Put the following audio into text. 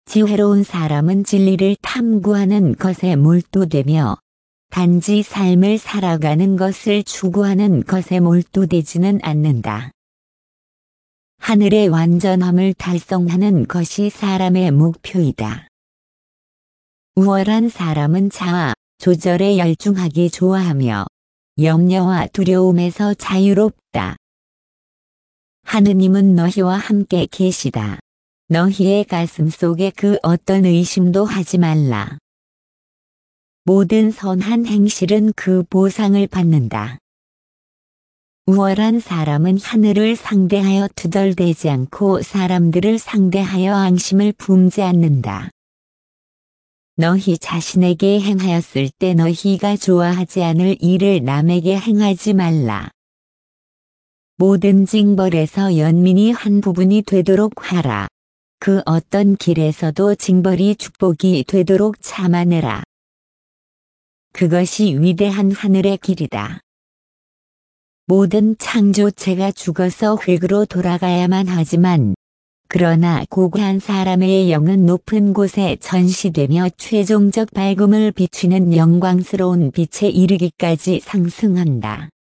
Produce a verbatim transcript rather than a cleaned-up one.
지혜로운 사람은 진리를 탐구하는 것에 몰두되며 단지 삶을 살아가는 것을 추구하는 것에 몰두되지는 않는다. 하늘의 완전함을 달성하는 것이 사람의 목표이다. 우월한 사람은 자아, 조절에 열중하기 좋아하며 염려와 두려움에서 자유롭다. 하느님은 너희와 함께 계시다. 너희의 가슴 속에 그 어떤 의심도 하지 말라. 모든 선한 행실은 그 보상을 받는다. 우월한 사람은 하늘을 상대하여 투덜대지 않고 사람들을 상대하여 앙심을 품지 않는다. 너희 자신에게 행하였을 때 너희가 좋아하지 않을 일을 남에게 행하지 말라. 모든 징벌에서 연민이 한 부분이 되도록 하라. 그 어떤 길에서도 징벌이 축복이 되도록 참아내라. 그것이 위대한 하늘의 길이다. 모든 창조체가 죽어서 흙으로 돌아가야만 하지만 그러나 고고한 사람의 영은 높은 곳에 전시되며 최종적 밝음을 비추는 영광스러운 빛에 이르기까지 상승한다.